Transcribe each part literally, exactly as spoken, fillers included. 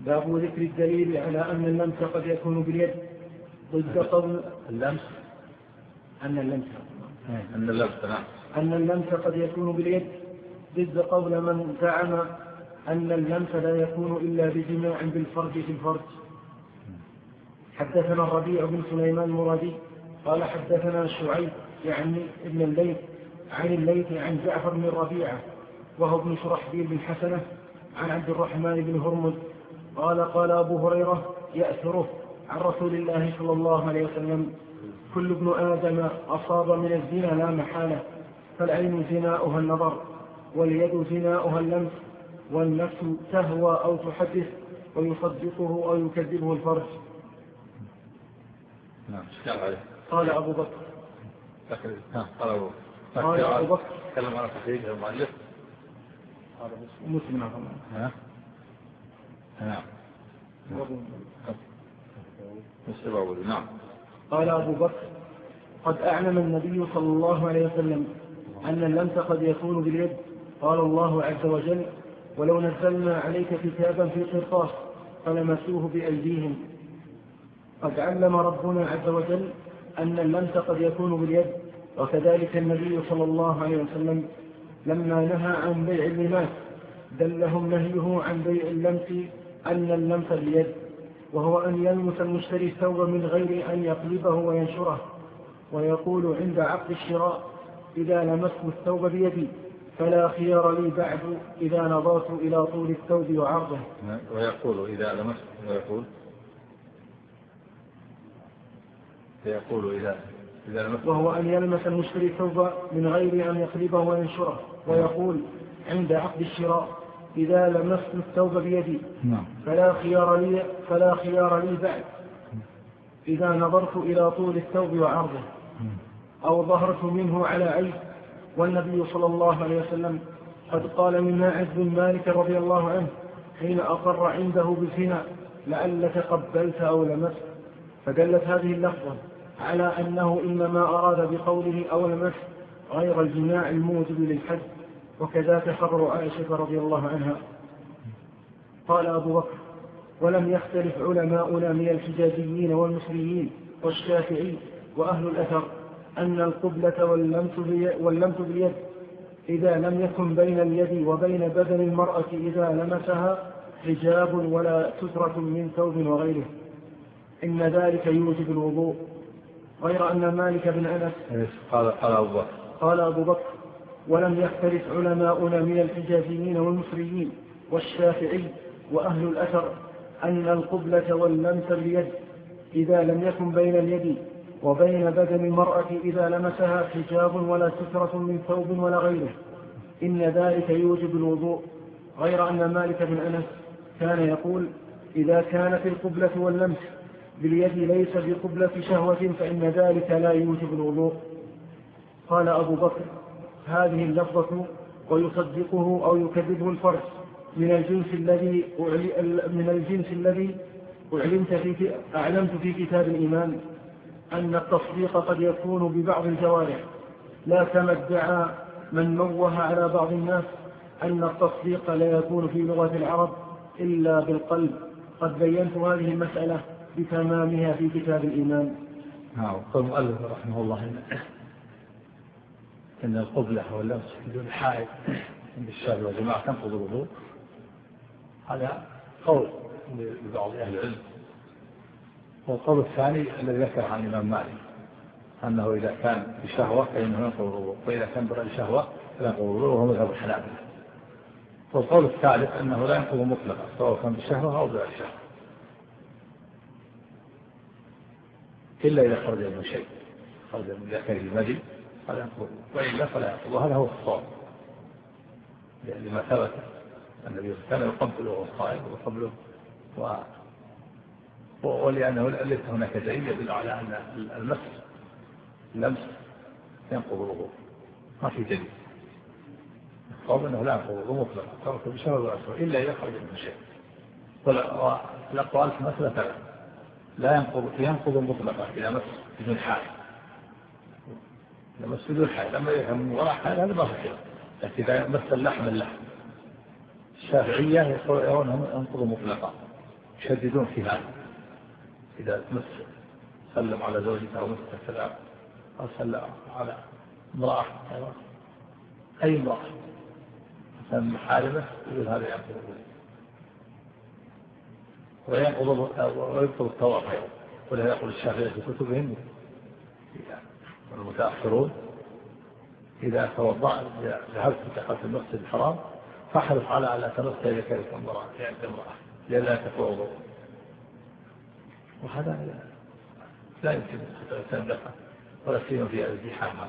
باب ذكر الدليل على أن اللمس قد يكون باليد ضد قول اللمس أن اللمس أن اللمس نعم أن اللمس قد يكون باليد ضد قول من زعم أن اللمس لا يكون إلا بجماع بالفرج في الفرج. حدثنا الربيع بن سليمان المرادي قال حدثنا شعيب يعني ابن الليث عن الليث عن جعفر بن ربيعة وهو ابن شرحبيل بن حسنة عن عبد الرحمن بن هرمز قال قال أبو هريرة يأثره عن رسول الله صلى الله عليه وسلم كل ابن آدم أصاب من الزنا لا محالة، فالعين زناؤها النظر واليد زناؤها اللمس والنفس تهوى أو تحدث ويصدقه أو يكذبه الفرج. نعم. قال أبو بكر قال أبو بكر تكلم عن تحقيق المؤلف هذا مسلم ها نعم مسلم نعم. قال أبو بكر قد أعلم النبي صلى الله عليه وسلم أن اللمس قد يكون باليد. قال الله عز وجل ولو نزلنا عليك كتابا في قرطاس فلمسوه بأيديهم. قد علم ربنا عز وجل أن اللمس قد يكون باليد. وكذلك النبي صلى الله عليه وسلم لما نهى عن بيع اللماس دلهم نهيه عن بيع اللمس أن اللمس باليد، وهو أن يلمس المشتري الثوب من غير أن يقلبه وينشره، ويقول عند عقد الشراء إذا لمست الثوب بيدي فلا خيار لي بعد إذا نظرت إلى طول الثوب وعرضه. ويقول إذا لمست ويقول يقول إذا إذا لمست وهو أن يلمس المشتري الثوب من غير أن يقلبه وينشره، ويقول عند عقد الشراء إذا لمست الثوب بيدي فلا خيار لي فلا خيار لي بعد إذا نظرت إلى طول الثوب وعرضه أو ظهرت منه على عيب. والنبي صلى الله عليه وسلم قد قال من ماعز بن مالك رضي الله عنه حين أقر عنده بالزنا لعلك قبلت أو لمست، فدلت هذه اللفظة على أنه إنما أراد بقوله أو لمست غير الجماع الموجب للحد، وكذاك خبر عائشة رضي الله عنها. قال أبو بكر ولم يختلف علماؤنا من الحجازيين والمصريين والشافعي وأهل الأثر أن القبلة واللمس باليد إذا لم يكن بين اليد وبين بدن المرأة إذا لمسها حجاب ولا سترة من ثوب وغيره إن ذلك يوجب الوضوء، غير أن مالك بن أنس قال أبو بكر قال أبو بكر ولم يختلف علماؤنا من الحجازيين والمصريين والشافعي وأهل الأثر أن القبلة واللمس باليد إذا لم يكن بين اليد وبين بدن المرأة إذا لمسها حجاب ولا سترة من ثوب ولا غيره إن ذلك يوجب الوضوء، غير أن مالك بن أنس كان يقول إذا كانت القبلة واللمس باليد ليس بقبلة شهوة فإن ذلك لا يوجب الوضوء. قال أبو بكر هذه اللفظة ويصدقه أو يكذبه الفرج من الجنس الذي من الجنس الذي أعلمت في أعلمت في كتاب الإيمان أن التصديق قد يكون ببعض الجوارح لا كما ادعى من موه على بعض الناس أن التصديق لا يكون في لغة العرب إلا بالقلب. قد بينت هذه المسألة بتمامها في كتاب الإيمان. نعم. قال المؤلف رحمه الله إن القبلة واللمس بدون حائل عند الشافعي والجماعة تنقض الوضوء، هذا قول لبعض أهل العلم. والقول الثاني الذي ذكر عن الإمام مالك أنه إذا كان بشهوة فإنه ينقض الوضوء، وإذا كان بغير شهوة فلا ينقض الوضوء، وهو مذهب الحنابلة. والقول الثالث أنه لا ينقض مطلقا سواء كان بشهوة أو بغير شهوة إلا إذا خرج من شيء، خرج من ذكر المدي فلا ينقض، وإلا فلا ينقض. وهذا هو الصواب لما ثبت النبي كان يقبله وهو صائم ويقبله و... ولأنه ليس هناك دليل يدل على أن المس اللمس ينقض الوضوء، ما في دليل. الصواب أنه لا ينقض الوضوء مطلقا سواء بشهوة ولا شهوة إلا إذا خرج من شيء. والأقوال في مسألة ثلاث لا ينقض ينقض مطلقا إذا مس بدون حائل، إذا مس بدون حائل لما يفهم من وراء حائل هذا ما في خلاف. لكن إذا مس اللحم اللحم الشافعية يرونهم ينقض مطلقا يشددون في هذا، إذا تمس سلم على زوجته أو مس السلام أو سلم على امرأة أي امرأة مثلا محارمة يقول هذا ينقض وينقض ويبطل الطواف. ولا يقول الشافعي في كتبهم والمتأخرون إذا توضأ ذهبت دخلت المسجد الحرام فاحرص على ألا تمس إذا كانت امرأة يعني امرأة لئلا تكون وضوء. وهذا لا يمكن الإنسان دخل ولا سيما في الازدحام.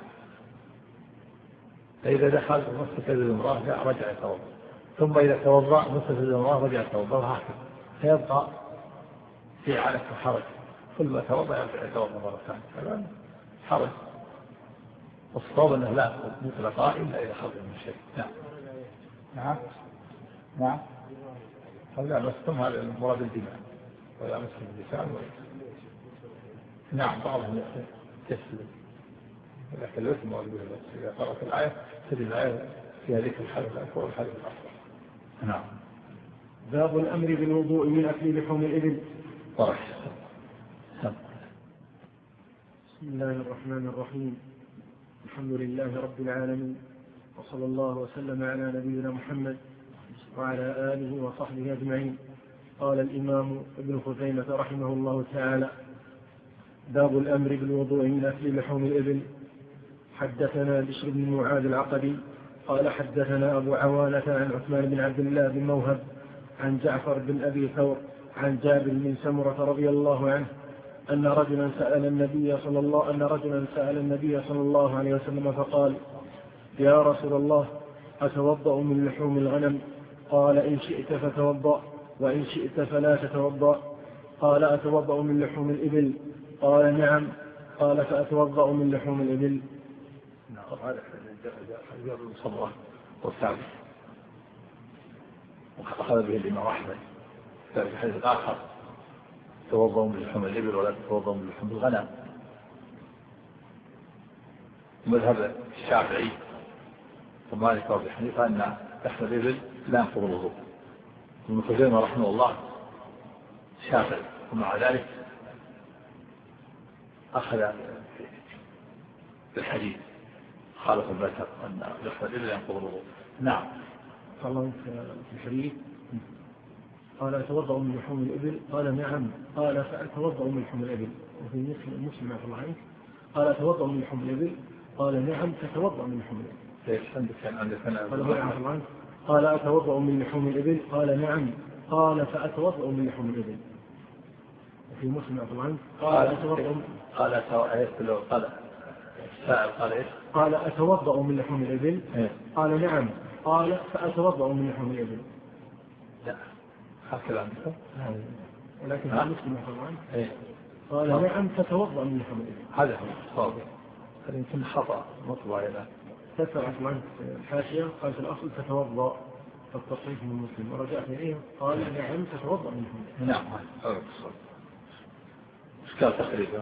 فإذا دخل مسجد الامرأة رجع يتوضأ، ثم إذا توضأ مسجد الامرأة رجع يتوضأ وهكذا فيبقى في حالة حرج، كل ما توضأ يرجع يتوضأ مرة ثانية فلا حرج. والصواب أنه لا مطلقا إلا إذا خرج من شيء. نعم نعم نعم هذا مسهم هذا المراد الدماء ولا مسهم اللسان ولا. نعم بعضهم يسلم لكن الاسم موجود بس إذا قرأت الآية تجد الآية فيها ذكر الحدث الأكبر والحدث الأصغر. نعم. باب الأمر بالوضوء من أكل لحوم الإبل. طرح. بسم الله الرحمن الرحيم. الحمد لله رب العالمين، وصلى الله وسلم على نبينا محمد وعلى آله وصحبه أجمعين. قال الإمام ابن خزيمة رحمه الله تعالى: باب الأمر بالوضوء من أكل لحوم الإبل. حدثنا بشر بن معاذ العقدي قال حدثنا أبو عوانة عن عثمان بن عبد الله بن موهب عن جعفر بن أبي ثور عن جابر بن سمرة رضي الله عنه أن رجلا سأل النبي صلى الله أن رجلا سأل النبي صلى الله عليه وسلم فقال: يا رسول الله، أتوضأ من لحوم الغنم؟ قال: إن شئت فتوضأ، وإن شئت فلا تتوضأ. قال: أتوضأ من لحوم الإبل؟ قال: نعم. قال: فأتوضأ من لحوم الإبل. هذا جابر بن سمرة والثابت وأخذ به الإمام أحمد في حديث آخر: توضأوا من لحوم الإبل ولا تتوضأوا من لحوم الغنم. مذهب الشافعي ومالك وأبي حنيفة أن لحم الإبل لا ينقض الوضوء. ابن خزيمة رحمه الله شافعي، ومع ذلك أخذ بالحديث خالف المذهب أن لحم الإبل ينقض الوضوء. نعم. قال في الحديث: قال: أتوضأ من لحوم الإبل؟ قال: نعم. قال: فأتوضأ من لحوم الإبل. وفي مسلم في الله قال: أتوضأ من لحوم الإبل؟ قال: نعم. فتوضأ من لحوم الإبل. ليش عندك كان عندك أنا قال: أتوضأ من لحوم الإبل؟ قال: نعم. قال: فأتوضأ من لحوم الإبل. وفي مسلم في الله قال: أتوضأ قال قال السائل قال إيش؟ قال: أتوضأ من لحوم الإبل؟ قال: نعم. قال: فأتوضأ من لحوم الإبل. لا هكذا عندك. ولكن في مسلم في الله قال: نعم. فتوضأ من لحوم الإبل. هذا هو الصواب. هذا يمكن خطأ مطبوع هنا. تسرع عن الحاشية قال في الأصل تتوضأ، التصحيح من مسلم، ورجعت إليه قال: نعم. تتوضأ من لحوم الإبل. نعم هذا الصواب. إشكال تقريبا.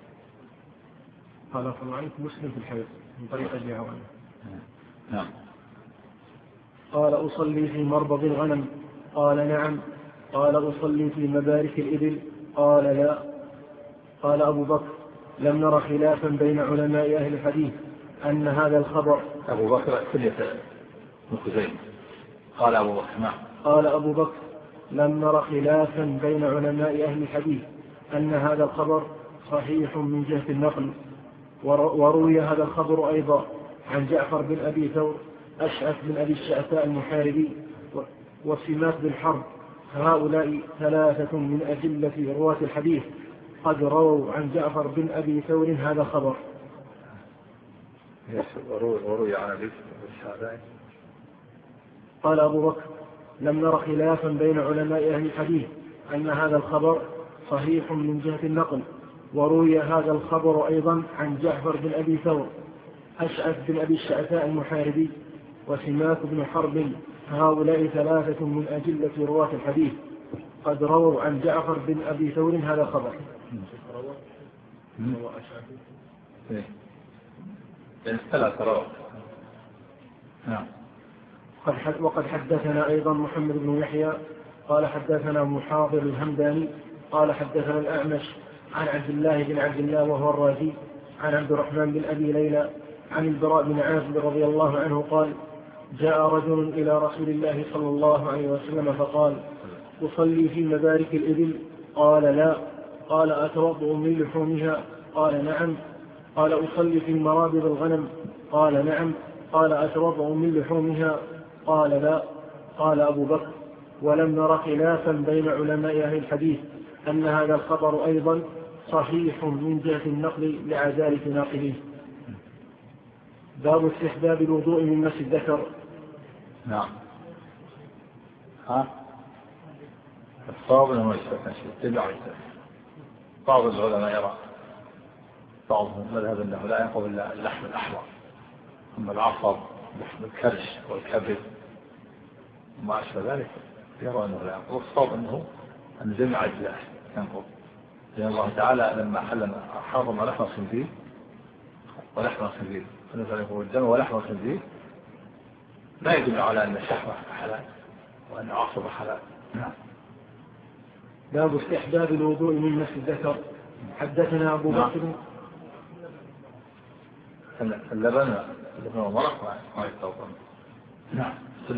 قال صلى الله عليه وسلم مسلم في الحديث من طريق أبي عوانة. نعم. قال: أصلي في مربض الغنم؟ قال: نعم. قال: أصلي في مبارك الإبل؟ قال: لا. قال أبو بكر: لم نر خلافا بين علماء أهل الحديث أن هذا الخبر. أبو بكر كلية ابن خزيمة. قال أبو بكر: نعم. قال أبو بكر: لم نر خلافا بين علماء أهل الحديث أن هذا الخبر صحيح من جهة النقل. وروي هذا الخبر أيضا عن جعفر بن أبي ثور، أشعث بن أبي الشعثاء المحاربي، وسماك بن حرب. هؤلاء ثلاثة من أجلة رواة الحديث قد رووا عن جعفر بن أبي ثور هذا الخبر. وروي عن أبي الشعثاء. قال أبو بكر: لم نر خلافا بين علماء أهل الحديث أن هذا الخبر صحيح من جهة النقل. وروي هذا الخبر أيضا عن جعفر بن أبي ثور، أشعث بن أبي الشعثاء المحاربي، وسماك بن حرب. هؤلاء ثلاثة من أجلة رواة الحديث قد رووا عن جعفر بن أبي ثور هذا الخبر. ثلاثة رواه. نعم. وقد حدثنا أيضا محمد بن يحيى قال حدثنا محاضر الهمداني قال حدثنا الأعمش عن عبد الله بن عبد الله وهو الرازي عن عبد الرحمن بن أبي ليلى عن البراء بن عازب رضي الله عنه قال جاء رجل إلى رسول الله صلى الله عليه وسلم فقال أصلي في مبارك الإبل؟ قال لا. قال أتوضأ من لحومها؟ قال نعم. قال أصلي في مرابض الغنم؟ قال نعم. قال أتوضأ من لحومها؟ قال لا. قال أبو بكر ولم نر خلافا بين علماء أهل الحديث أن هذا الخبر أيضا صحيح من جهة النقل لعدالة ناقله. باب استحباب الوضوء من مس الذكر. نعم. ها الصواب انه يتبع بعض العلماء يرى بعضهم مذهب انه لا ينقض الا اللحم الاحمر، اما العصب لحم الكرش والكبد وما اشبه ذلك يرى انه لا ينقض. الصواب انه ان جميع اجزاء ينقض، لان الله تعالى لما حلم حرم لحم الخنزير ولحم الخنزير فنزل يقول الدم ولحم الخنزير لا يدل على ان الشحمه حلال وان عصب حلال. نعم. باب استحباب الوضوء من مس الذكر. حدثنا أبو بكر اللبن اللبن والمرق ما يتوضأ. نعم.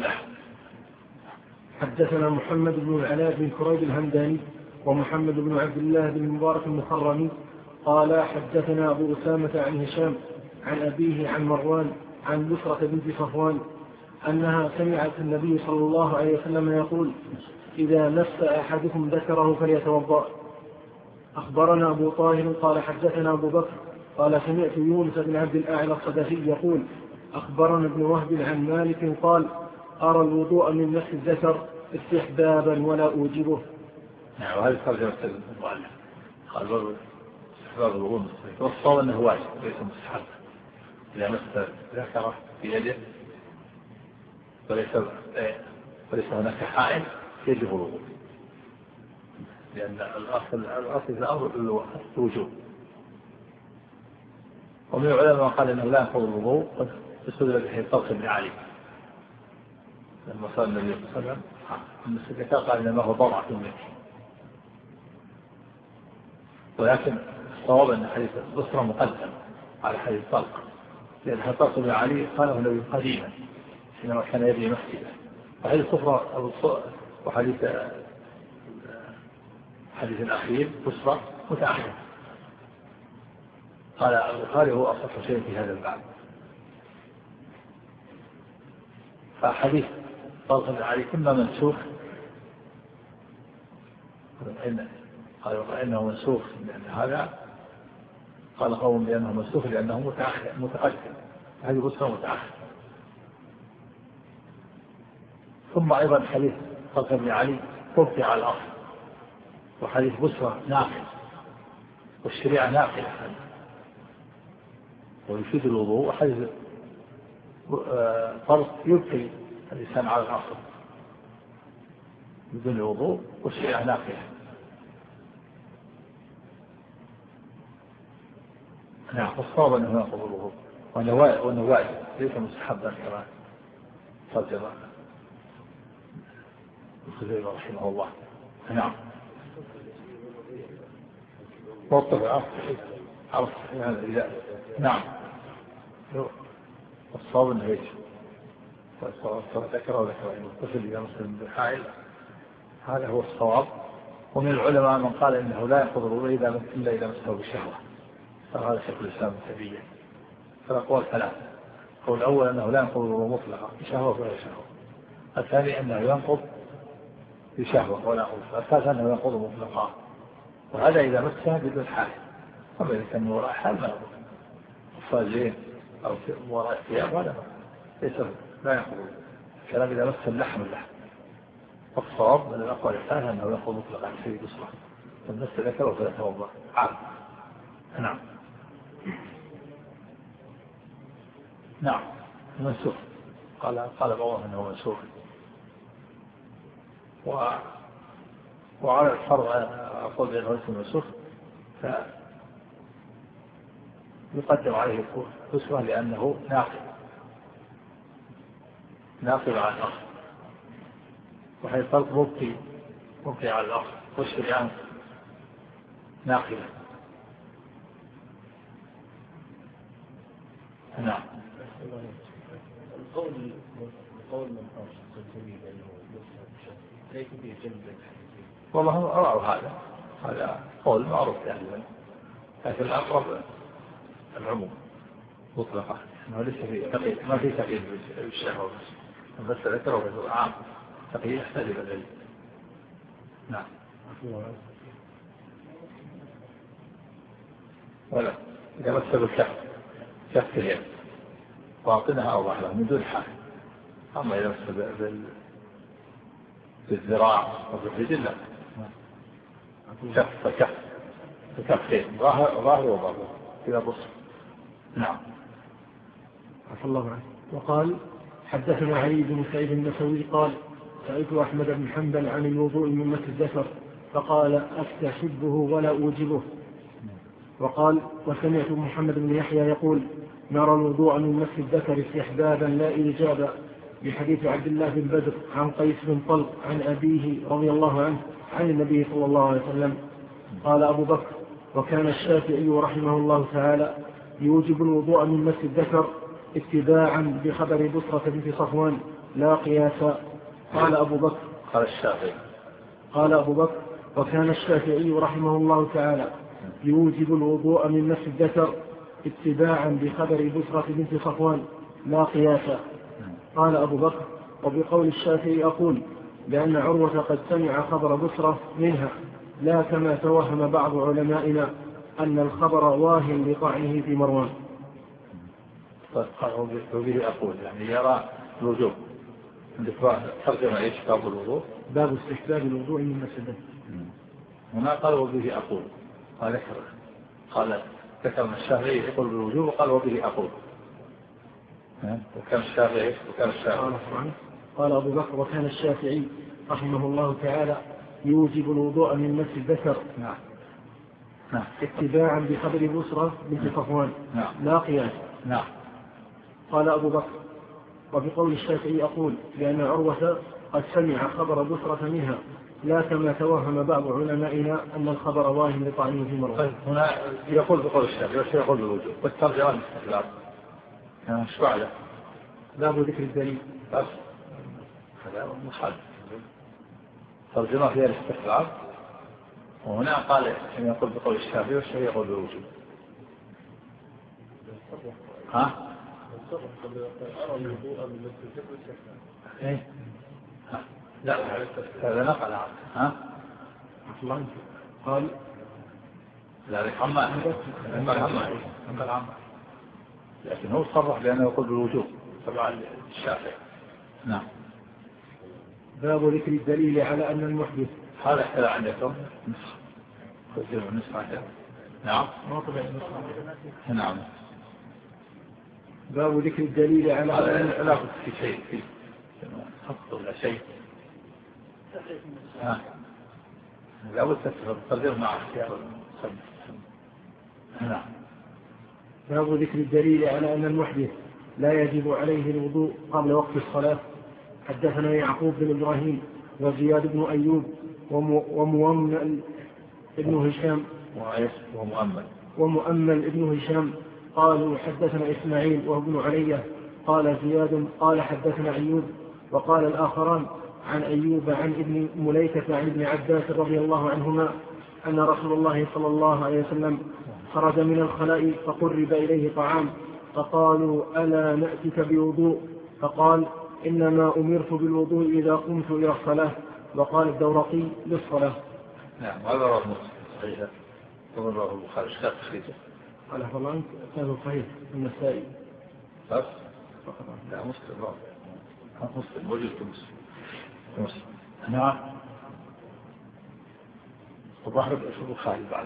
حدثنا محمد بن العلاء بن كريب الهمداني ومحمد بن عبد الله بن المبارك المخرمي قال حدثنا أبو أسامة عن هشام عن أبيه عن مروان عن بشرة بنت صفوان أنها سمعت النبي صلى الله عليه وسلم يقول إذا مس أحدكم ذكره فليتوضأ. أخبرنا أبو طاهر قال حدثنا أبو بكر قال سمعت يونس بن عبد الأعلى الصدفي يقول أخبرنا ابن وهب عن مالك قال أرى الوضوء من مس الذكر استحبابا ولا أوجبه. نعم. وهذه ترجمة المؤلف قال باب استحباب الوضوء من مس الذكر، والصواب أنه واجب ليس مستحب. إذا مس ذكره بيده وليس وليس هناك حائل يجب الوضوء، لأن الأصل الأصل في الأمر الوجوب. ومن العلماء قال إنه لا ينقض الوضوء قد استدل به طلق بن علي لما صلى النبي صلى الله عليه وسلم أن الذكر قال إنما هو ضرعة منه، ولكن الصواب أن حديث بصرة مقدم على حديث طلق، لأن طلق بن علي قاله النبي قديما حينما كان يبني مسجدا، وحديث صفرة وحديث حديث الأخير بصرة متأخر. قال البخاري هو أصح شيء في هذا الباب. فحديث طلق بن علي كما منسوخ، قالوا إنه منسوخ لأن هذا قال قوم بأنه منسوخ لأنه متأخر متقدم، هذه بصرة متأخر. ثم أيضا حديث طلق بن علي مبقي على الأصل، وحديث بصرة ناقل، والشريعة ناقلة ويفيد الوضوء، وحديث طلق يبقي الإنسان على الأصل بدون الوضوء، والشريعة ناقلة. نعم. والصواب أنه ينقض الوضوء وأنه واجب ليس مستحبا كما صدر الخزيمة رحمه الله. نعم. والطبع عرف هذا إذا نعم الصواب أنه يجب ذكر وذكر الطفل إذا مسلم بالحائل، هذا هو الصواب. ومن العلماء من قال إنه لا ينقض الوضوء إلا إذا مسه بشهوة، فهذا شيخ الإسلام تبيا. فالأقوال ثلاثة: القول الأول أنه لا ينقض الوضوء مطلقا بشهوة ولا شهوة، الثاني أنه ينقض بشهوة ولا أنثى، الثالث أنه ينقض مطلقا، وهذا إذا مسه بدون حال. أما إذا كان وراء حال ما ينقض فازين أو وراء الثياب هذا ليس لا ينقض. الكلام إذا مس اللحم اللحم. والصواب من الأقوال الثالثة أنه ينقض مطلقا في بصرة فمس ذكره فلا توضأ عام. نعم. نعم منسوخ. قال قال بعضهم أنه منسوخ. و وعلى الفرض أقول بأنه ليس منسوخ فيقدم عليه الكسوة لأنه ناقل ناقل عن الأصل، وحيث طلق مبقي وقع على الأرض واشتري عنه ناقلة. نعم. القول قول من أرشد الجميل أنه ليس فيه جنب. والله أرى هذا هذا قول معروف يعني، لكن الأقرب العموم مطلقة، ما ليس فيه تقييد، ما فيه تقييد بالشهوة بس ذكره عام تقييد يحتاج إلى العلم. نعم. ولا إذا مس بالكف كف اليد باطنها أو ظاهرها من دون حال. أما إذا مس بالذراع وبالرجل لا، كف فكف فكفين ظاهر ظاهر وباطن إذا بص. نعم. عفى الله عنه. وقال حدثنا علي بن سعيد النسوي قال سألت أحمد بن حنبل عن الوضوء من مس الذكر فقال أستحبه ولا أوجبه. وقال وسمعت محمد بن يحيى يقول نرى الوضوء من مس الذكر استحبابا لا إيجابا، بحديث عبد الله بن بدر عن قيس بن طلق عن أبيه رضي الله عنه عن النبي صلى الله عليه وسلم. قال أبو بكر وكان الشافعي رحمه الله تعالى يوجب الوضوء من مس الذكر اتباعا بخبر بصرة بنت صفوان لا قياسا. قال أبو بكر قال الشافعي قال أبو بكر وكان الشافعي رحمه الله تعالى يوجب الوضوء من مس الذكر اتباعا بخبر بصرة بنت صفوان لا قياسا. قال أبو بكر وبقول الشافعي أقول لأن عروة قد سمع خبر بصرة منها لا كما توهم بعض علمائنا أن الخبر واهن لطعنه في مروان. وبه أقول يعني يرى الوجوب عندك ترجمة إيش باب الوضوء؟ باب استحباب الوضوء من مس الذكر. هنا قال وبه أقول قال ذكر قال ذكر الشافعي يقول بالوجوب وقال وبه أقول. وكان الشافعي وكان الشافعي قال أبو بكر وكان الشافعي رحمه الله تعالى يوجب الوضوء من مس الذكر نعم نعم اتباعا بخبر بصرة بنت صفوان نعم لا قياس. نعم. قال أبو بكر وبقول الشافعي أقول لأن عروة قد سمع خبر بصرة منها لا كما توهم بعض علمائنا أن الخبر واهن لطعنه في مروان. طيب هنا يقول بقول الشافعي وش يقول بالوجوب والترجمة الاستحباب شو على باب ذكر الدليل بس هذا مخالف ترجمة فيها الاستحباب وهنا قال حين يقول بقول الشافعي وش يقول بالوجوب. ها ايه لا هذا نقل عنه. ها قال لا عما نقل عنه نقل عنه لكن هو صرح بأنه يقول بالوجوب طبعا الشافعي. نعم. باب ذكر الدليل على أن المحدث هذا احتلى عندكم نسخة نسخة. نعم ما طبع نسخة. نعم. باب ذكر الدليل على أن لا في شيء في خط ولا شيء. ها لا بد تقدر مع اختيار. نعم. باب ذكر الدليل على أن المحدث لا يجب عليه الوضوء قبل وقت الصلاة. حدثنا يعقوب بن إبراهيم وزياد بن أيوب ومؤمل ابن هشام ومؤمل ومؤمل ابن هشام قالوا حدثنا إسماعيل وابن علية قال زياد قال حدثنا أيوب وقال الآخران عن أيوب عن ابن مليكة عن ابن عباس رضي الله عنهما أن رسول الله صلى الله عليه وسلم خرج من الخلاء فقرب إليه طعام فقالوا ألا نأتك بوضوء فقال إنما أمرت بالوضوء إذا قمت إلى الصلاة. وقال الدورقي للصلاة. نعم هذا رواه مسلم صحيح رواه البخاري اشتاق تخريجه. قال فلان كان صحيح النسائي بس لا مسلم رواه مسلم موجود في مسلم مسلم. نعم. وظهر البخاري بعد.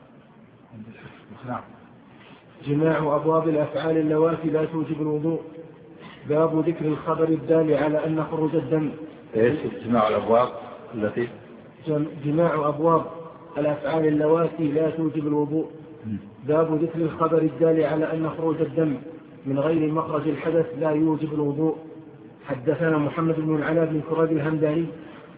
نعم. جماع أبواب الأفعال اللواتي لا توجب الوضوء. باب ذكر الخبر الدال على أن خروج الدم. ايش جماع الأبواب التي جماع أبواب الأفعال اللواتي لا توجب الوضوء. باب ذكر الخبر الدال على أن خروج الدم من غير مخرج الحدث لا يوجب الوضوء. حدثنا محمد بن العلاء بن كراد الهمداني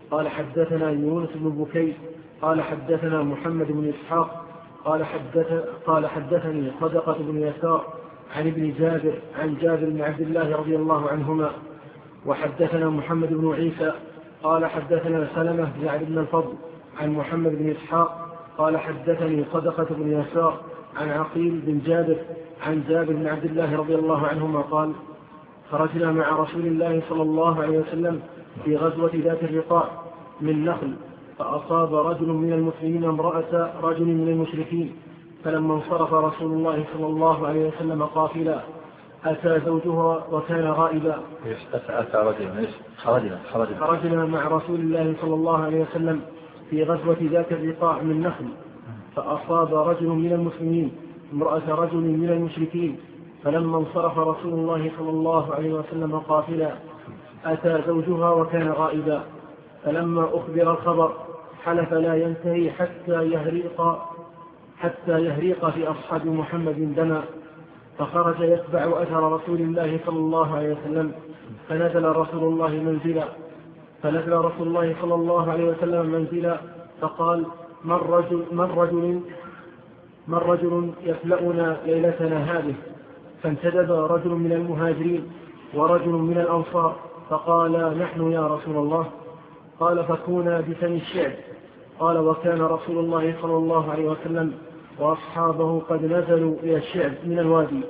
قال حدثنا يونس بن بكير قال حدثنا محمد بن إسحاق قال, حدث قال حدثني صدقة بن يسار عن ابن جابر عن جابر بن عبد الله رضي الله عنهما. وحدثنا محمد بن عيسى قال حدثنا سلمة يعني بن الفضل عن محمد بن إسحاق قال حدثني صدقة بن يسار عن عقيل بن جابر عن جابر بن عبد الله رضي الله عنهما قال خرجنا مع رسول الله صلى الله عليه وسلم في غزوة ذات الرقاع من نخل فأصاب رجل من المسلمين امرأة رجل من المشركين فلما انصرف رسول الله صلى الله عليه وسلم قافلا أتى زوجها وكان غائبا. أتى رجل خرجنا خرجنا مع رسول الله صلى الله عليه وسلم في غزوة ذات الرقاع من نخل فأصاب رجل من المسلمين امرأة رجل من المشركين فلما انصرف رسول الله صلى الله عليه وسلم قافلا أتى زوجها وكان غائبا فلما أخبر الخبر حلف لا ينتهي حتى يهريق حتى يهريق في أصحاب محمد دما فخرج يتبع أثر رسول الله صلى الله عليه وسلم فنزل رسول الله منزلا فنزل رسول الله صلى الله عليه وسلم منزلا فقال من رجل, من رجل, من رجل يفلأنا ليلتنا هذه فانتدب رجل من المهاجرين ورجل من الأنصار فقال نحن يا رسول الله. قال فكونا بفم الشعب. قال وكان رسول الله صلى الله عليه وسلم وأصحابه قد نزلوا إلى الشعب من الوادي.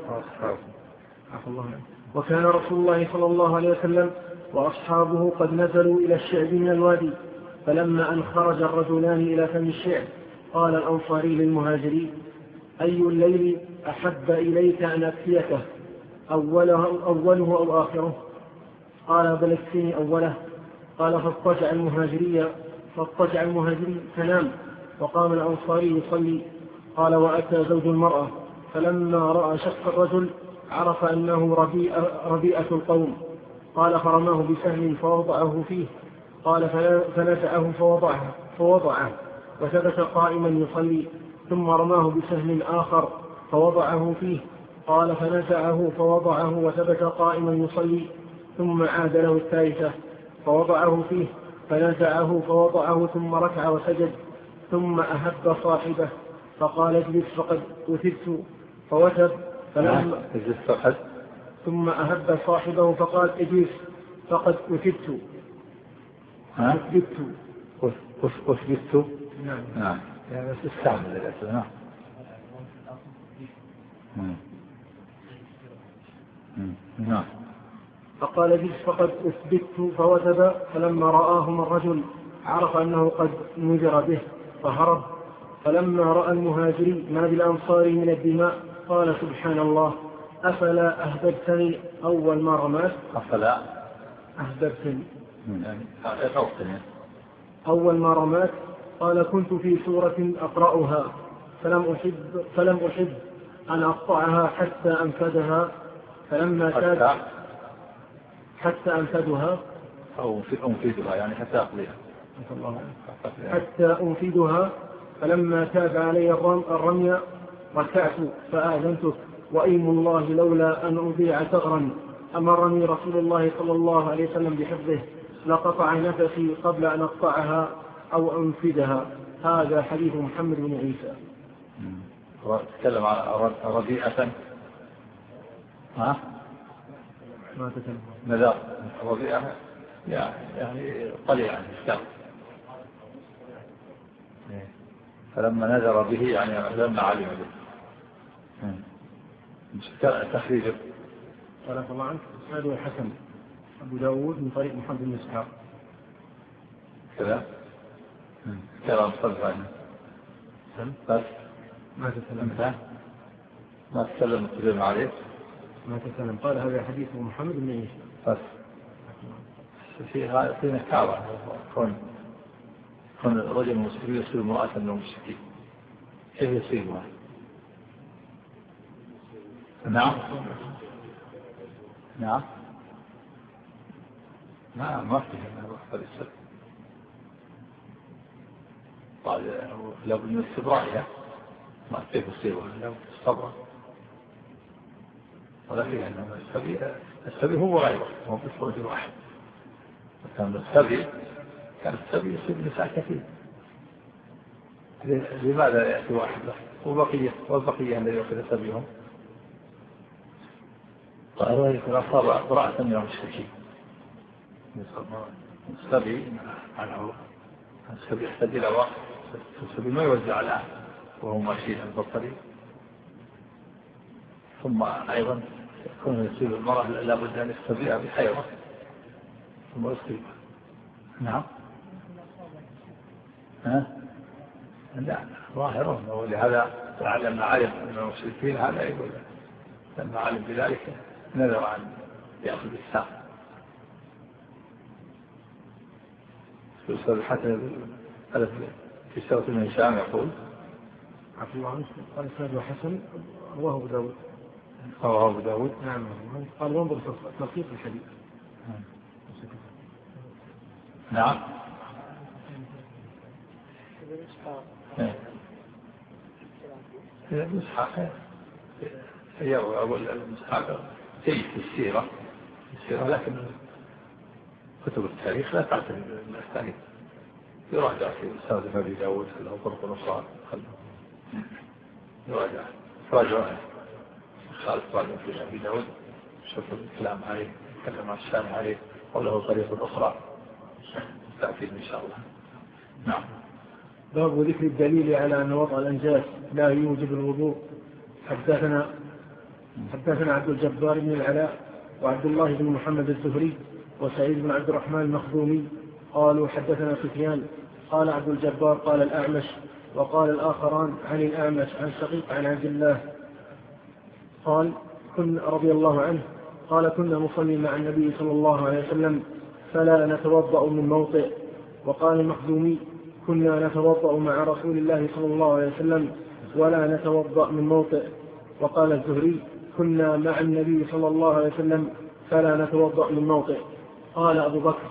وكان رسول الله صلى الله عليه وسلم وأصحابه قد نزلوا إلى الشعب من الوادي فلما أن خرج الرجلان إلى فم الشعب قال الأنصاري للمهاجرين أي الليل أحب إليك أن أكفيته أوله, أوله أو آخره؟ قال بل اكفني أوله. قال فاضطجع المهاجري فاضطجع المهاجري فنام وقام الأنصاري يصلي. قال وأتى زوج المرأة فلما رأى شق الرجل عرف أنه ربيئة, ربيئة القوم. قال فرماه بسهم فوضعه فيه. قال فنزعه فوضعه, فوضعه وثبت قائما يصلي ثم رماه بسهم آخر فوضعه فيه. قال فنزعه فوضعه وثبت قائما يصلي ثم عاد له الثالثة فوضعه فيه فنزعه فوضعه ثم ركع وسجد ثم أهب صاحبه فقال اجلس فقد أثبت فوثب فلما ثم أهب صاحبه فقال اجلس فقد أثبت أثبت أثبت نعم نعم يعني استعمل الأسئلة نعم نعم فقال اجلس فقد أثبت فوثب فلما رآهم الرجل عرف أنه قد نذر به فهرب. فلما رأى المهاجري ما بالأنصار من الدماء قال سبحان الله أفلا أهببتني أول ما رمات أفلا أهببتني يعني أول ما رمات. قال كنت في سورة أقرأها فلم أحب, فلم أحب أن أقطعها حتى أنفدها فلما كاد حتى أنفدها أو أنفدها يعني حتى أقضيها حتى أنفدها فلما تاب علي الرمي ركعت فآذنتك وأيم الله لولا أن أضيع ثغرا أمرني رسول الله صلى الله عليه وسلم بحفظه لقطع نفسي قبل أن أقطعها أو أنفدها. هذا حديث محمد بن عيسى. تكلم عن ربيعة ها ما تكلم ماذا ربيعة يعني قليل عن الإسلام فلما نذر به يعني لما علم به تخريجه قال الله عنك هذا الحسن أبو داود من طريق محمد بن إسحاق كذا كلام صدق عنه بس ما تسلم ما تسلم التسليم عليه ما تسلم. قال هذا حديث محمد بن عيسى بس في في نكارة كون كون الرجل المسلم يصير امرأة من المشركين كيف يصيبها؟ نعم نعم نعم ما فيه هذا السبب. قال لو من استبرائها ما كيف يصيبها لو استبرأ ولكن السبي السبي هو غيره هو في صورة واحد. كان السبي كان السبي يصيب نساء كثير. لماذا يأتي واحد وبقية والبقية الذي يأخذ سبيهم؟ قالوا يكون أصاب امرأة من المشركين السبي عنه السبي يحتاج إلى وقت. السبي ما يوزع الآن وهو ماشي عند الطريق. ثم أيضا يكون يصيب المرأة لابد أن يستبيع بحيوة ثم يصيبها. نعم. ها؟ لا ظاهرون. ولهذا لما علم من المشركين هذا يقول لما علم بذلك نذر عن يأخذ الساق. الأستاذ حسن في سورة من هشام يقول عفوا الله عنك قال سيد حسن رواه أبو داود. رواه أبو داود. نعم قال وانظر تلخيص الحديث. نعم. المسحاق هي أقول المسحاق شيء في السيرة السيرة لكن كتب التاريخ لا تعتمد على التاريخ. يراجع في سند أبي داود له طرق أخرى يراجع راجع خالد راجع في أبي داود شوف الكلام عليه يتكلم عن الشام عليه وله طريقة أخرى تأتي إن شاء الله. نعم. باب ذكر الدليل على أن وضع الأنجاس لا يوجب الوضوء. حدثنا حدثنا عبد الجبار بن العلاء وعبد الله بن محمد الزهري وسعيد بن عبد الرحمن المخزومي قالوا حدثنا سفيان قال عبد الجبار قال الأعمش وقال الآخران عن الأعمش عن شقيق عن عبد الله قال كن رضي الله عنه قال كنا نصلي مع النبي صلى الله عليه وسلم فلا نتوضأ من موطئ. وقال المخزومي كنا نتوضأ مع رسول الله صلى الله عليه وسلم ولا نتوضأ من موطئ. وقال الزهري كنا مع النبي صلى الله عليه وسلم فلا نتوضأ من موطئ. قال أبو بكر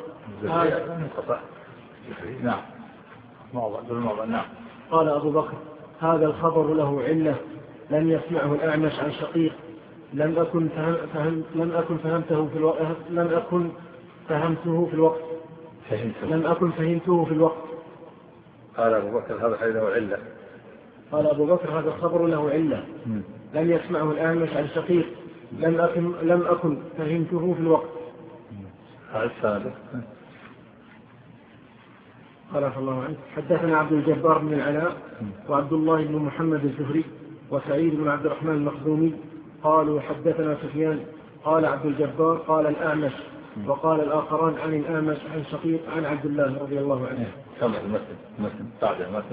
نعم موضع نعم. قال أبو بكر هذا الخبر له علة لم يسمعه الأعمش عن شقيق لم أكن فهم فهم لم أكن فهمته في الوقت لم أكن فهمته في الوقت لم أكن فهمته في الوقت. قال أبو بكر هذا له علة قال أبو بكر هذا الخبر له علة لم يسمعه الأعمش عن شقيق لم أكن لم أكن فهمته في الوقت. قال الله عنه حدثنا عبد الجبار بن العلاء وعبد الله بن محمد الزهري وسعيد بن عبد الرحمن المخزومي قالوا حدثنا سفيان قال عبد الجبار قال الأعمش وقال الآخران عن الأعمش عن شقيق عن عبد الله رضي الله عنه. كم المثل مثل بعد المثل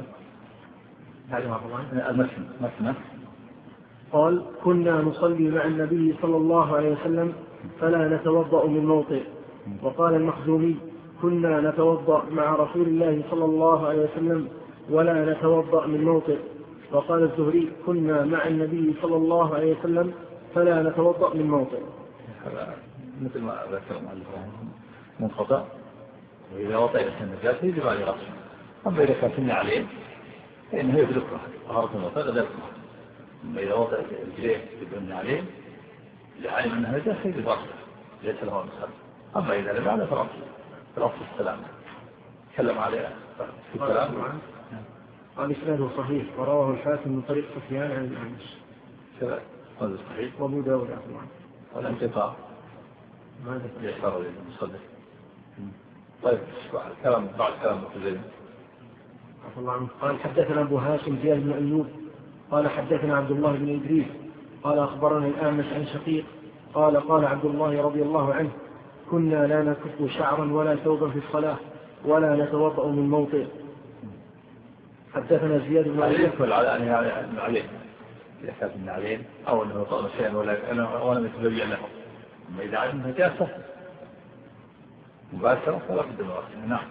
المثل مثل قال كنا نصلي مع النبي صلى الله عليه وسلم فلا نتوضأ من موطئ. وقال المخزومي كنا نتوضأ مع رسول الله صلى الله عليه وسلم ولا نتوضأ من موطئ. وقال الزهري كنا مع النبي صلى الله عليه وسلم فلا نتوضأ من موطئ. مثل ما ذكر منقطع. وإذا وطئت النجاسة يجب عليه غسله. أما إذا كان سنة عليه فإنه يدركها طهارة الوطئ لا يدركها. أما إذا وطئت الجليل بدون عليه لعلم أنها نجاسة يجب غسله ليس له مسألة. أما إذا لم يعلم فالأصل الأصل السلام تكلم عليه في الكلام. قال إسناده صحيح ورواه الحاكم من طريق سفيان عن الأعمش. كذا هذا صحيح. وأبو داود عفوا عنه. والانتفاع ماذا يشتغل المصدق. طيب الكلام بعد كلام مخزين. عفوا الله عنه. قال حدثنا أبو هاشم زياد بن أيوب قال حدثنا عبد الله بن إدريس قال أخبرنا الأعمش عن شقيق قال قال عبد الله رضي الله عنه كنا لا نكف شعرا ولا ثوبا في الصلاة ولا نتوضأ من موطئ. حدثنا زياد بن أيوب يدخل على أن عليه إذا كان من عليه أو أنه طلب شيئا ولا ولم يتبين له. أما إذا علم نجاسة مباشرة فلا بد من غسله. نعم.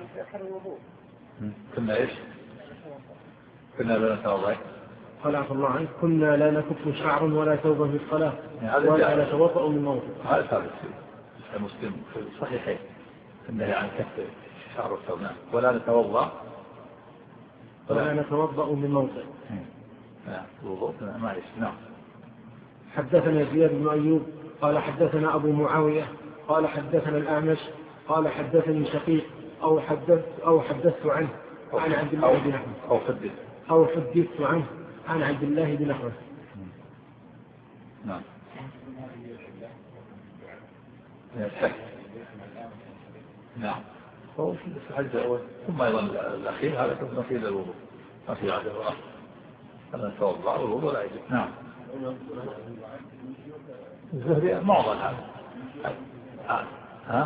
كنا إيش؟ كنا لا نتوضأ. قال عفوا الله عنه كنا لا نكف شعرا ولا ثوبا في الصلاة ولا نتوضأ من موطئ. هذا ثابت في مسلم في الصحيحين النهي عن كف شعر الثوب ولا نتوضأ ولا نتوضأ من موطئ. الوضوء معلش. نعم. حدثنا زياد بن أيوب قال حدثنا أبو معاوية قال حدثنا الأعمش قال حدثني شقيق أو حدثت أو حدثت عنه عن عبد الله بن أحمد أو حدثت أو حدثت عنه عن عبد الله بن أحمد. نعم. نعم. هو في الحديث الأول ثم أيضا الأخير هذا كما في الوضوء ما في عدد ولا هذا توضأ والوضوء لا يجب. نعم. الزهري معضل هذا. ها؟ ها؟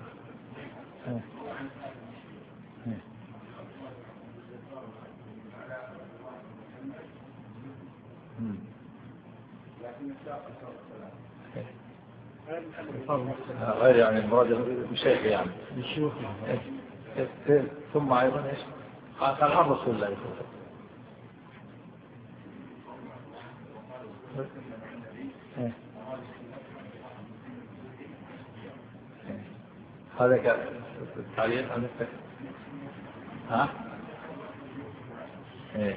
غير يعني المراد بشيخ يعني بالشيوخ ثم أيضا إيش قال عن رسول الله صلى الله عليه وسلم. هذا كان التعليق عن الفكر. ها ايه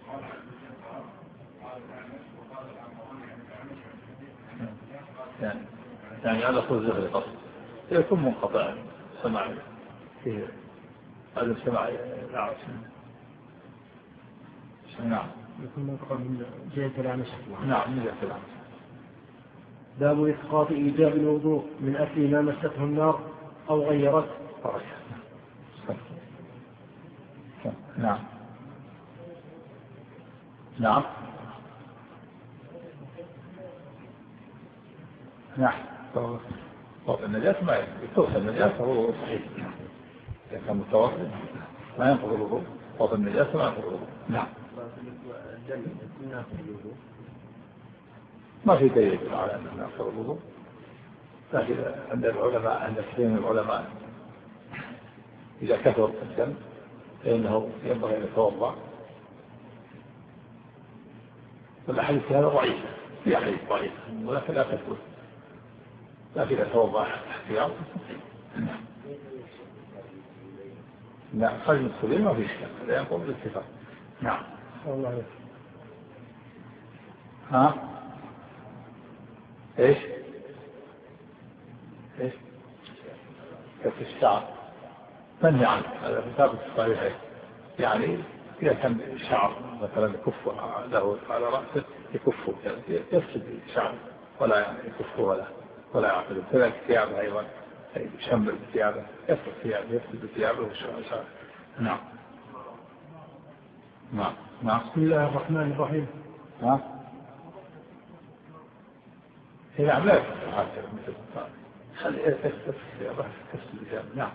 يعني يعني هذا هو الزهري قصد يكون منقطع سماع فيه هذا السماع. نعم. نعم يكون منقطع من جهة العمش. نعم من جهة العمش. باب إسقاط إيجاب الوضوء من أكل ما مسته النار أو غيرته. نعم. نعم. نعم. طب النجاسة ما يتوصل النجاسة هو صحيح. إذا كان متوسط ما ينقض الوضوء. طب النجاسة ما ينقض الوضوء. نعم. ما في دليل على أنه ينقض الوضوء. لكن عند العلماء عند كثير من العلماء إذا كثر الدم فإنه ينبغي أن يتوضأ. والأحاديث هذا ضعيف في أحاديث ضعيف ولكن لا تثبت. لكن يتوضأ احتياط. نعم خرج من السبيل ما في إشكال لا ينقض بالاتفاق. نعم. الله عليك. ها إيش إيش كف الشعر منهي عنه هذا في ثابت الصحيحين. يعني إذا كان شعر مثلا يكف له على رأسه يكفه يفسد الشعر ولا يعني يكفه ولا ولا يعقله. كذلك ثيابه أيضا يشمل ثيابه يفسد ثيابه يفسد ثيابه وشعره. نعم. نعم. نعم. بسم الله الرحمن الرحيم. ها هي لا مثل خلي تفسد ثيابه تفسد ثيابه. نعم.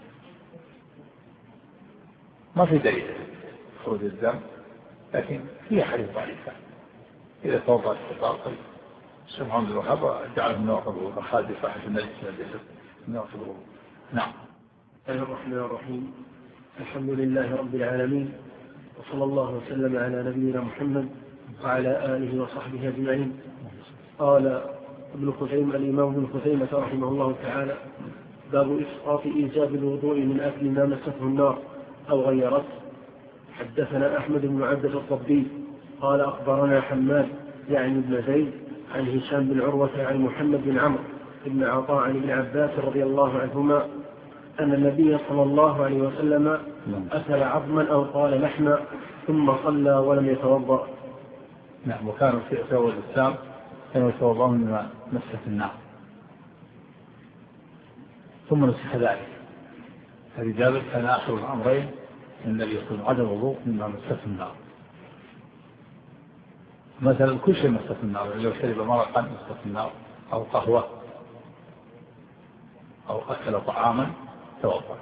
ما في دليل خروج الدم لكن في حديث ضعيفة إذا توضأ استطاع سبحان الله وحبا جعله من نوع الوضوء وخالد فاحش النجس من الجسد من نوع الوضوء. نعم. بسم الله الرحمن الرحيم. الحمد لله رب العالمين وصلى الله وسلم على نبينا محمد وعلى آله وصحبه أجمعين. قال ابن خزيمة الإمام ابن خزيمة رحمه الله تعالى باب إسقاط إيجاب الوضوء من أكل ما مسته النار أو غيرته. حدثنا أحمد بن عبدة الضبي قال أخبرنا حماد يعني ابن زيد عن هشام بن عروة عن محمد بن عمرو بن عطاء عن ابن عباس رضي الله عنهما أن النبي صلى الله عليه وسلم أكل عظما أو قال لحما ثم صلى ولم يتوضأ. نعم. وكانوا في أول الإسلام كانوا يتوضأون مما مسته النار ثم نسخ ذلك. فلذلك كان آخر الأمرين الذي يكون عدم الوضوء مما مسته النار. مثلا كل شيء مسته النار لو شرب مرقا مسته النار أو قهوة أو أكل طعاما توضأ.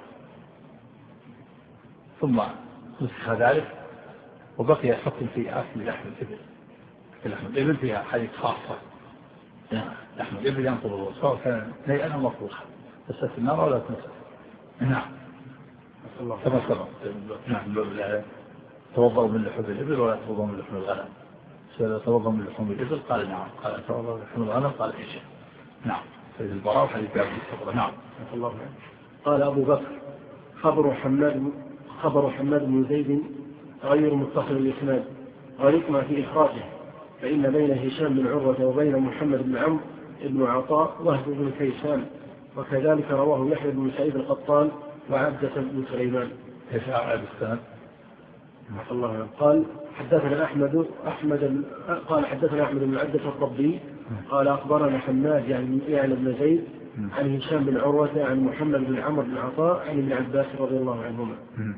ثم نسخ ذلك وبقي حكم في أكل لحم الإبل. لحم الإبل فيها حديث خاصة لحم الإبل ينقض الوضوء سواء كان نيئا أو مطبوخا مسته النار ولا تمسته. نعم. كما سبق. نعم. توضأوا من لحوم الإبل ولا توضأوا من لحوم الغنم. توضأوا من لحوم الإبل قال نعم. قال توضأوا من لحوم الغنم قال إيش. نعم. حديث البراء وحديث أبي الصبر. نعم. الله. قال أبو بكر خبر حماد خبر حماد بن زيد غير متصل الإسناد غير في إخراجه فإن بين هشام بن عروة وبين محمد بن عمرو بن عطاء وهب بن كيسان وكذلك رواه يحيى بن سعيد القطان وعبدة بن سليمان. ايش أعرف السند؟ الله قال حدثنا أحمد أحمد قال حدثنا أحمد بن عبدة الضبي قال أخبرنا حماد يعني يعني ابن زيد عن هشام بن عروة عن محمد بن عمرو بن عطاء عن ابن عباس رضي الله عنهما.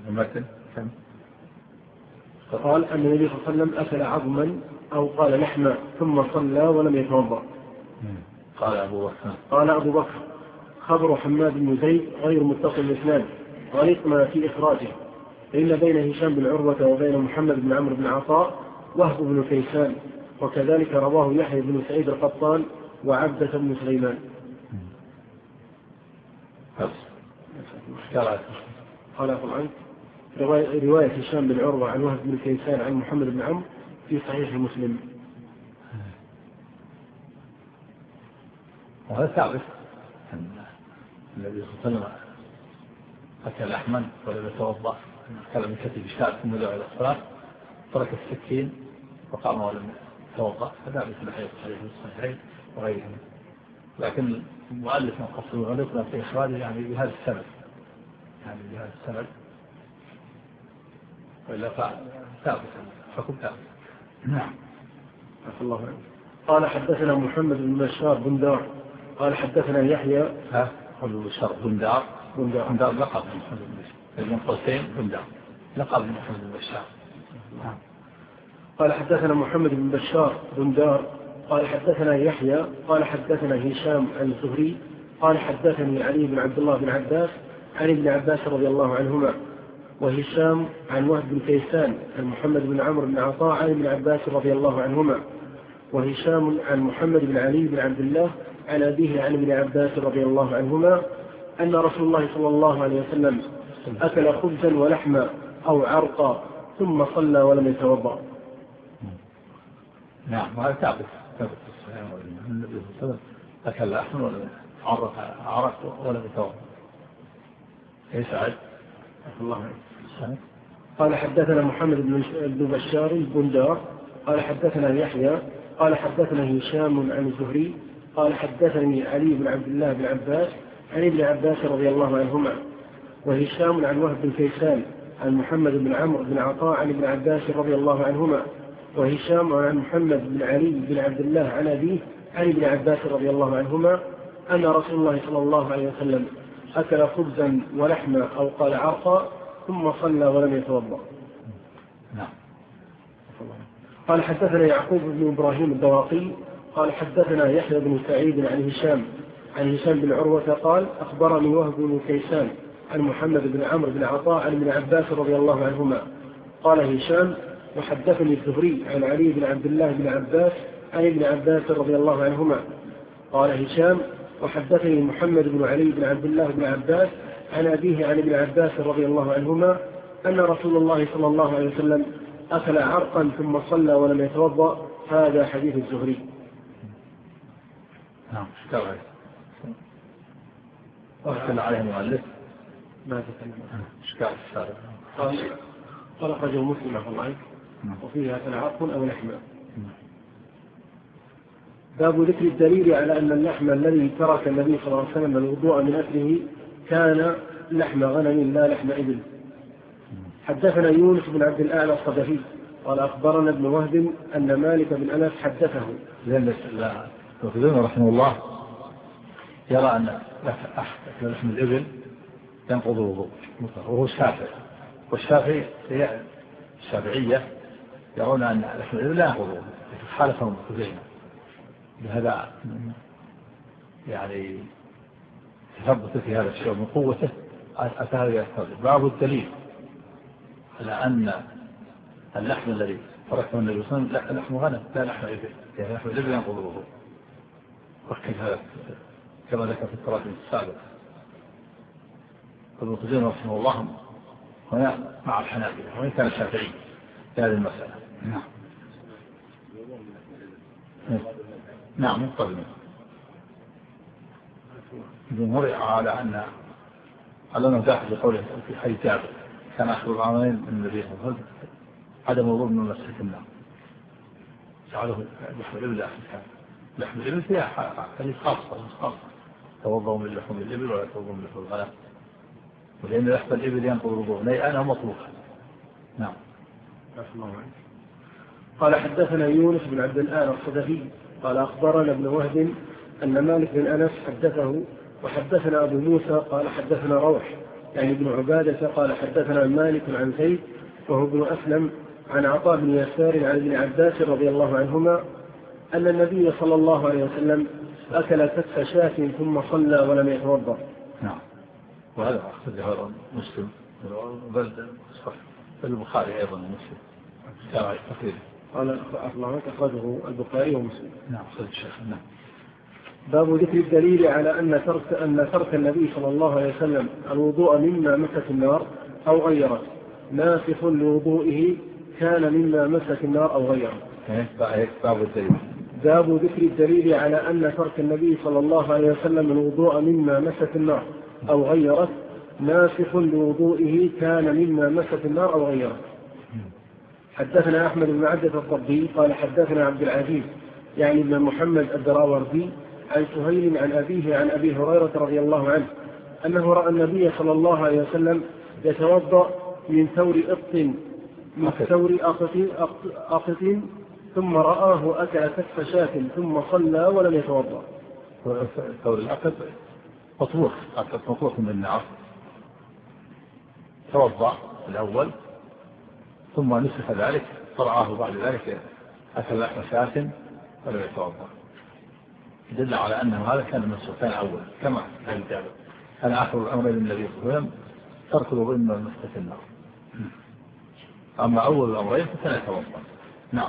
فقال أن النبي صلى الله عليه وسلم أكل عظما أو قال لحما ثم صلى ولم يتوضأ. قال أبو بكر قال أبو بكر خبر حماد بن زيد غير متصل الاثنان غلطنا في إخراجه فإن بين هشام بن عروة وبين محمد بن عمرو بن عطاء وهب بن كيسان وكذلك رواه يحيى بن سعيد القطان وعبدة بن سليمان. قال طبعا رواية هشام بن عروة عن وهب بن كيسان عن محمد بن عمرو في صحيح مسلم. وهذا ثابت أن النبي صلى الله عليه وسلم أكل لحما ولم يتوضأ كان من كتب شاء ثم دعا إلى الصلاة ترك السكين وقام ولم يتوضأ فذلك الحديث صحيح الصحيحين وغيرهم. لكن المؤلف من قصر وغلطنا في إخراجه يعني بهذا السند يعني بهذا السند وإلا ثابت حكم ثابت. نعم. الله عنه. قال حدثنا محمد بن بشار بن دار قال حدثنا يحيى ها بن بشار بن دار بن دار بن دار لقب محمد بن بشار ابن قوسين بن دار لقب محمد بن بشار. قال حدثنا محمد بن بشار بن دار قال حدثنا يحيى قال حدثنا هشام عن الزهري قال حدثني علي بن عبد الله بن عباس عن ابن عباس رضي الله عنهما وهشام عن وهب بن كيسان عن محمد بن عمرو بن عطاء عن ابن عباس رضي الله عنهما وهشام عن محمد بن علي بن عبد الله عن أبيه عن ابن عباس رضي الله عنهما أن رسول الله صلى الله عليه وسلم أكل خبزا ولحما أو عرقا ثم صلى ولم يتوضأ. نعم وهذا ثابت ثابت في الصحيح النبي صلى الله عليه وسلم أكل لحما ولم عرق عرق ولم يتوضأ. ايش سعد؟ الله عنه. قال حدثنا محمد بن بشار بن دار قال حدثنا يحيى قال حدثنا هشام عن الزهري قال حدثني علي بن عبد الله بن عباس عن ابن عباس رضي الله عنهما وهشام عن وهب بن كيسان عن محمد بن عمرو بن عطاء عن ابن عباس رضي الله عنهما وهشام عن محمد بن علي بن عبد الله عن أبيه عن ابن عباس رضي الله عنهما أن رسول الله صلى الله عليه وسلم أكل خبزا ولحما أو قال عرقا ثم صلى ولم يتوضأ. نعم. قال حدثنا يعقوب بن إبراهيم الدواقي قال حدثنا يحيى بن سعيد عن هشام عن هشام بن عروة قال أخبرني وهب بن كيسان عن محمد بن عمرو بن عطاء عن ابن عباس رضي الله عنهما قال هشام وحدثني الزهري عن علي بن عبد الله بن عباس عن ابن عباس رضي الله عنهما قال هشام وحدثني محمد بن علي بن عبد الله بن عباس عن أبيه عن ابن عباس رضي الله عنهما أن رسول الله صلى الله عليه وسلم أكل عرقا ثم صلى ولم يتوضأ. هذا حديث الزهري. نعم. اشتغل واشتغل عليه المؤلف ما تكلم اشتغل الشارع قال قال أخرجه مسلم رحمه الله وفيه أكل عرق أو لحما. باب ذكر الدليل على أن اللحم الذي ترك النبي صلى الله عليه وسلم الوضوء من أكله كان لحم غنم لا لحم إبل. حدثنا يونس بن عبد الأعلى الصدفي قال أخبرنا ابن وهب أن مالك بن أنس حدثه. لأن الوفدون رحمه الله يرى أن لحم الإبل ينقض الوضوء وهو الشافعي والشافعي هي الشافعية يرون أن لحم الإبل لا ينقض الوضوء خالفهم خزيمة بهذا يعني تثبت في هذا الشيء من قوته أتى هذا يستخدم. باب الدليل على أن اللحم الذي تركه النبي صلى الله عليه وسلم لحم غنم لا لحم إبل يعني لحم الإبل ينقض الوضوء وكذا هذا كما ذكر في التراجم السابق. ابن خزيمة رحمه الله هنا مع الحنابلة وإن كان الشافعي في هذه المسألة. نعم نعم مقدمة الجمهور على أن على أنه داخل بقوله في حديث جابر كان آخر العامين من النبي صلى الله عليه وسلم عدم وضوء من مسحة النار جعله لحم الإبل آخر كان لحم الإبل فيها حديث خاصة خاصة توضوا من لحم الإبل ولا توضوا من لحم الغنم ولأن لحم الإبل ينقض الوضوء نيئانه مطروحا. نعم. قال حدثنا يونس بن عبد الآن الصدفي قال أخبرنا ابن وهب أن مالك بن أنس حدثه وحدثنا أبو موسى قال حدثنا روح يعني ابن عبادة قال حدثنا مالك عن زيد وهو ابن أسلم عن عطاء بن يسار عن ابن عباس رضي الله عنهما أن النبي صلى الله عليه وسلم أكل كتف شاة ثم صلى ولم يتوضأ. نعم. وهذا أخرجه مسلم بل البخاري أيضا مسلم. قال أخرجه البخاري ومسلم. نعم. أخرج الشيخ. نعم. باب ذكر الدليل على أن ترك أن ترك النبي صلى الله عليه وسلم الوضوء مما مست النار أو غيرت ناسخ لوضوئه كان مما مست النار أو غيره. باب الدليل. باب ذكر الدليل على أن ترك النبي صلى الله عليه وسلم الوضوء مما مست النار أو غيرت ناسخ لوضوئه كان مما مست النار أو غيره. حدثنا أحمد بن عبدة الضبي قال حدثنا عبد العزيز يعني بن محمد الدراوردي عن سهيل عن أبيه عن أبي هريرة رضي الله عنه أنه رأى النبي صلى الله عليه وسلم يتوضأ من ثور أقط من ثور أقط ثم رآه أكل كتف شاة ثم صلى ولم يتوضأ. ثور الأقط مطروح مطروح من النار توضأ الأول ثم نسخ ذلك فرآه بعد ذلك أكل لحم شاة ولم يتوضأ. يدل على أنه هذا كان من السلطان الأول كما كان آخر الأمر للنبي صلى الله عليه وسلم ترك الوضوء من مسكة النار. أما أول الأمرين فكان يتوضأ. نعم.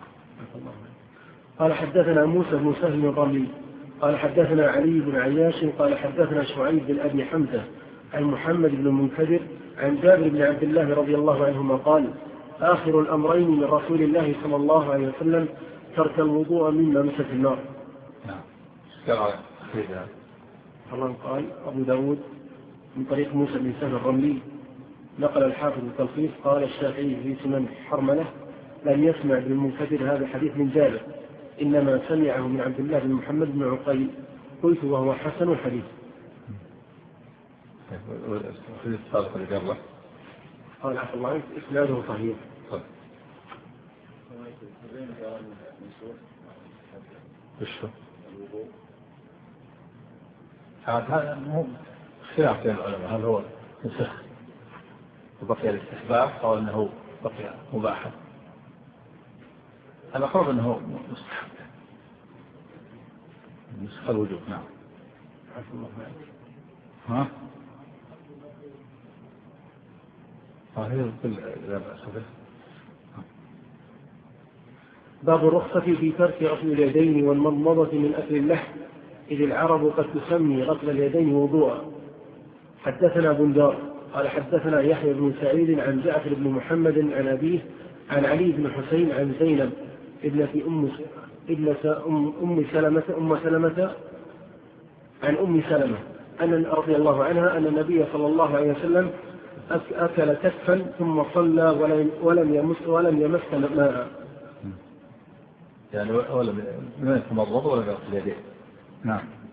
قال حدثنا موسى بن سهل الرملي قال حدثنا علي بن عياش قال حدثنا شعيب بن أبي حمزة عن محمد بن المنكدر عن جابر بن عبد الله رضي الله عنهما قال آخر الأمرين من رسول الله صلى الله عليه وسلم ترك الوضوء مما مست النار. نعم. الله قال أبو داود من طريق موسى بن سهل الرملي نقل الحافظ التلخيص قال الشافعي في سنن حرملة لم يسمع بالمنكدر هذا الحديث من جابر إنما سمعه من عبد الله بن محمد بن عقيل قلت وهو حسن الحديث. قال عفى الله عنك إسناده صحيح. هذا مو خلاف بين العلماء هل هو نسخ وبقي الاستحباب أو أنه بقي مباحا. أنا أقرب أنه مستحب نسخ الوجوب. نعم. ها هذا كل لا بأس به. باب الرخصة في ترك غسل اليدين والمضمضة من أكل اللحم إذ العرب قد تسمي غسل اليدين وضوءا. حدثنا بندار قال حدثنا يحيى بن سعيد عن جعفر بن محمد عن أبيه عن علي بن حسين عن زينب ابنة أم ابنة أم, أم سلمة أم سلمة عن أم سلمة أن رضي الله عنها أن النبي صلى الله عليه وسلم أكل كتفا ثم صلى ولم يمس ولم يمس ماء. يعني ولم يتمضض ولا يغسل يديه. نعم.